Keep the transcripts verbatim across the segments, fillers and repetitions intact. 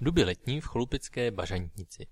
Duby letní v Cholupické Bažantnici.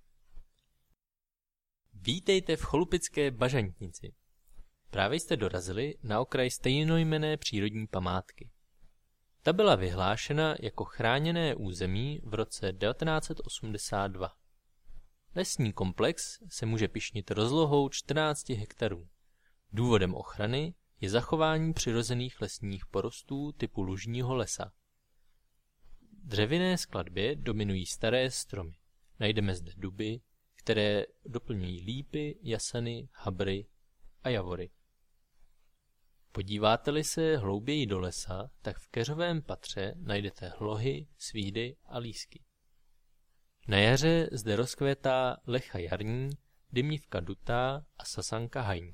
Vítejte v Cholupické Bažantnici. Právě jste dorazili na okraj stejnojmenné přírodní památky. Ta byla vyhlášena jako chráněné území v roce devatenáct set osmdesát dva. Lesní komplex se může pyšnit rozlohou čtrnáct hektarů. Důvodem ochrany je zachování přirozených lesních porostů typu lužního lesa. V dřevěné skladbě dominují staré stromy. Najdeme zde duby, které doplňují lípy, jasany, habry a javory. Podíváte-li se hlouběji do lesa, tak v keřovém patře najdete hlohy, svídy a lísky. Na jaře zde rozkvétá lecha jarní, dymnivka dutá a sasanka hajní.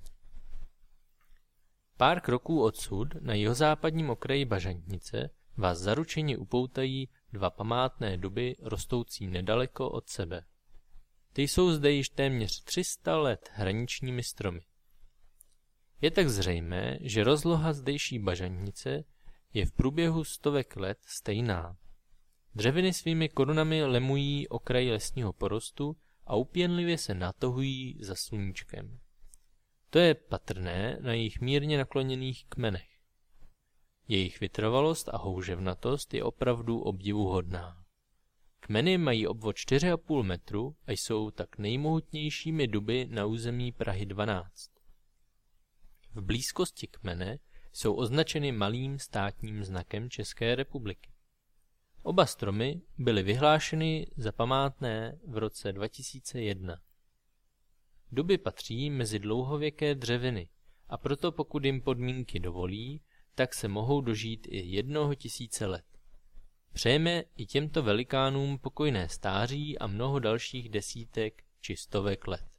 Pár kroků odsud na jihozápadním okraji Bažantnice vás zaručeně upoutají dva památné duby rostoucí nedaleko od sebe. Ty jsou zde již téměř tři sta let hraničními stromy. Je tak zřejmé, že rozloha zdejší Bažantnice je v průběhu stovek let stejná. Dřeviny svými korunami lemují okraj lesního porostu a upěnlivě se natahují za sluníčkem. To je patrné na jejich mírně nakloněných kmenech. Jejich vytrvalost a houževnatost je opravdu obdivuhodná. Kmeny mají obvod čtyři a půl metru a jsou tak nejmohutnějšími duby na území Prahy dvanáct. V blízkosti kmene jsou označeny malým státním znakem České republiky. Oba stromy byly vyhlášeny za památné v roce dva tisíce jedna. Duby patří mezi dlouhověké dřeviny a proto pokud jim podmínky dovolí, tak se mohou dožít i jednoho tisíce let. Přejeme i těmto velikánům pokojné stáří a mnoho dalších desítek či stovek let.